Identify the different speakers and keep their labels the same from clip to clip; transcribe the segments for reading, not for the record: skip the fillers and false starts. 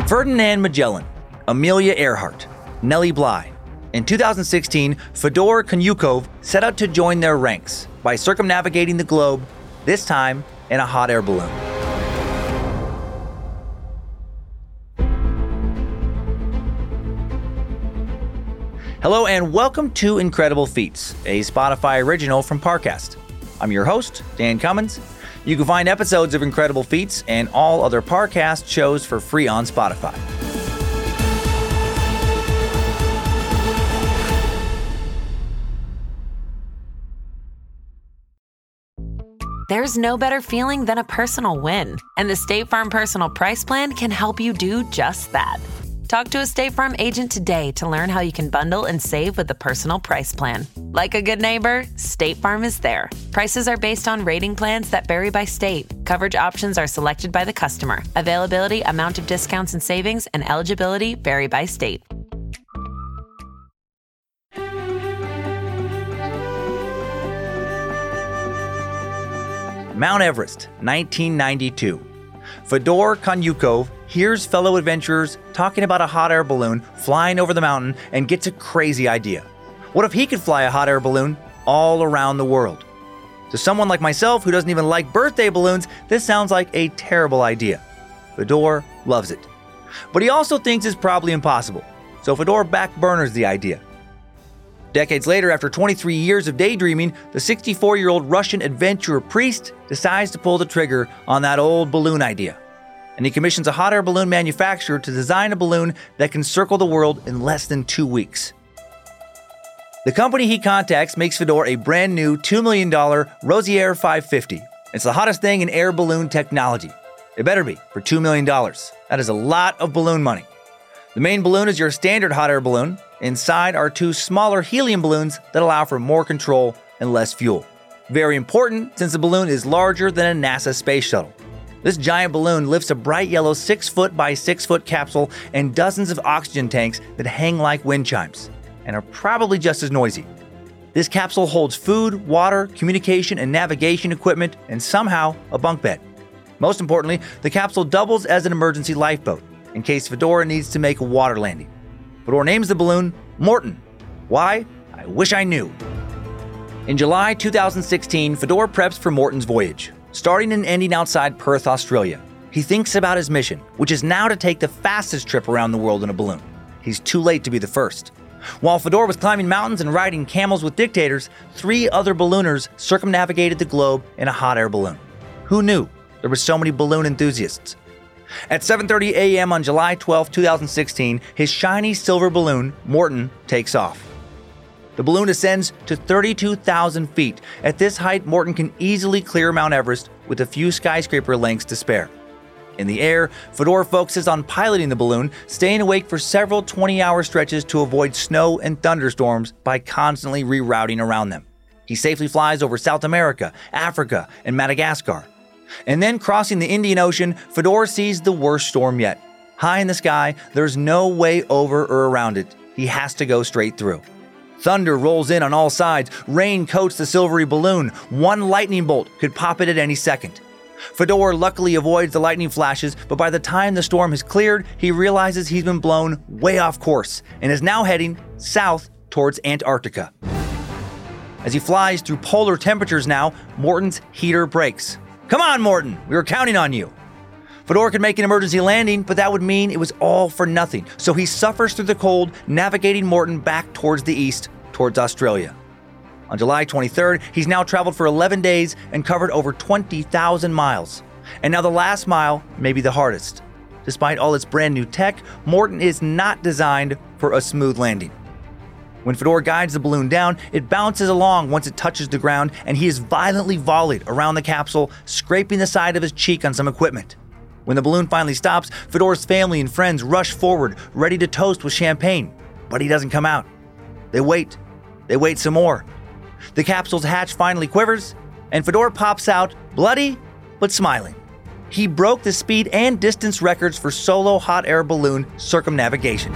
Speaker 1: Ferdinand Magellan, Amelia Earhart, Nellie Bly. In 2016, Fedor Konyukov set out to join their ranks by circumnavigating the globe, this time in a hot air balloon. Hello and welcome to Incredible Feats, a Spotify original from Parcast. I'm your host, Dan Cummins. You can find episodes of Incredible Feats and all other Parcast shows for free on Spotify.
Speaker 2: There's no better feeling than a personal win, and the State Farm Personal Price Plan can help you do just that. Talk to a State Farm agent today to learn how you can bundle and save with the Personal Price Plan. Like a good neighbor, State Farm is there. Prices are based on rating plans that vary by state. Coverage options are selected by the customer. Availability, amount of discounts and savings, and eligibility vary by state.
Speaker 1: Mount Everest, 1992. Fedor Konyukov hears fellow adventurers talking about a hot air balloon flying over the mountain and gets a crazy idea. What if he could fly a hot air balloon all around the world? To someone like myself who doesn't even like birthday balloons, this sounds like a terrible idea. Fedor loves it. But he also thinks it's probably impossible, so Fedor backburners the idea. Decades later, after 23 years of daydreaming, the 64-year-old Russian adventurer priest decides to pull the trigger on that old balloon idea. And he commissions a hot air balloon manufacturer to design a balloon that can circle the world in less than 2 weeks. The company he contacts makes Fedor a brand new $2 million Rosier 550. It's the hottest thing in air balloon technology. It better be for $2 million. That is a lot of balloon money. The main balloon is your standard hot air balloon. Inside are 2 smaller helium balloons that allow for more control and less fuel. Very important since the balloon is larger than a NASA space shuttle. This giant balloon lifts a bright yellow 6-foot by 6-foot capsule and dozens of oxygen tanks that hang like wind chimes and are probably just as noisy. This capsule holds food, water, communication, and navigation equipment, and somehow a bunk bed. Most importantly, the capsule doubles as an emergency lifeboat in case Fedor needs to make a water landing. Fedor names the balloon Morton. Why? I wish I knew. In July 2016, Fedor preps for Morton's voyage, starting and ending outside Perth, Australia. He thinks about his mission, which is now to take the fastest trip around the world in a balloon. He's too late to be the first. While Fedor was climbing mountains and riding camels with dictators, 3 other ballooners circumnavigated the globe in a hot air balloon. Who knew there were so many balloon enthusiasts? At 7:30 a.m. on July 12, 2016, his shiny silver balloon, Morton, takes off. The balloon ascends to 32,000 feet. At this height, Morton can easily clear Mount Everest with a few skyscraper lengths to spare. In the air, Fedor focuses on piloting the balloon, staying awake for several 20-hour stretches to avoid snow and thunderstorms by constantly rerouting around them. He safely flies over South America, Africa, and Madagascar. And then crossing the Indian Ocean, Fedor sees the worst storm yet. High in the sky, there's no way over or around it. He has to go straight through. Thunder rolls in on all sides. Rain coats the silvery balloon. One lightning bolt could pop it at any second. Fedor luckily avoids the lightning flashes, but by the time the storm has cleared, he realizes he's been blown way off course and is now heading south towards Antarctica. As he flies through polar temperatures now, Morton's heater breaks. Come on, Morton, we were counting on you. Fedor could make an emergency landing, but that would mean it was all for nothing. So he suffers through the cold, navigating Morton back towards the east, towards Australia. On July 23rd, he's now traveled for 11 days and covered over 20,000 miles. And now the last mile may be the hardest. Despite all its brand new tech, Morton is not designed for a smooth landing. When Fedor guides the balloon down, it bounces along once it touches the ground, and he is violently volleyed around the capsule, scraping the side of his cheek on some equipment. When the balloon finally stops, Fedor's family and friends rush forward, ready to toast with champagne, but he doesn't come out. They wait some more. The capsule's hatch finally quivers, and Fedor pops out, bloody but smiling. He broke the speed and distance records for solo hot air balloon circumnavigation.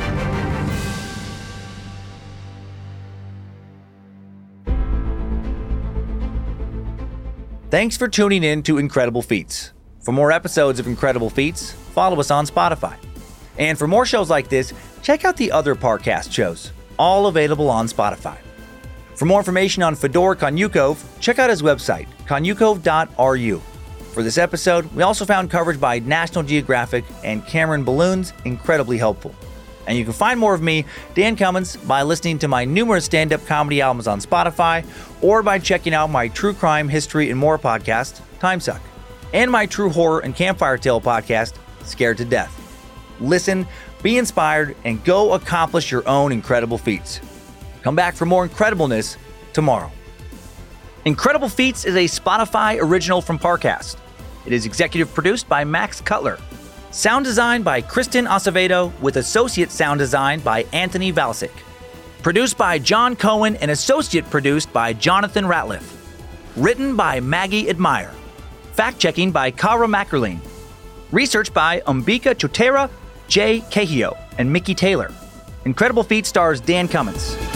Speaker 1: Thanks for tuning in to Incredible Feats. For more episodes of Incredible Feats, follow us on Spotify. And for more shows like this, check out the other Parcast shows, all available on Spotify. For more information on Fedor Konyukov, check out his website, konyukov.ru. For this episode, we also found coverage by National Geographic and Cameron Balloons incredibly helpful. And you can find more of me, Dan Cummins, by listening to my numerous stand-up comedy albums on Spotify, or by checking out my true crime, history, and more podcast, Timesuck, and my true horror and campfire tale podcast, Scared to Death. Listen, be inspired, and go accomplish your own incredible feats. Come back for more incredibleness tomorrow. Incredible Feats is a Spotify original from Parcast. It is executive produced by Max Cutler. Sound design by Kristen Acevedo with associate sound design by Anthony Valsic. Produced by John Cohen and associate produced by Jonathan Ratliff. Written by Maggie Admire. Fact-checking by Kara Mackerline. Research by Umbika Chotera, Jay Cahio, and Mickey Taylor. Incredible Feats stars Dan Cummins.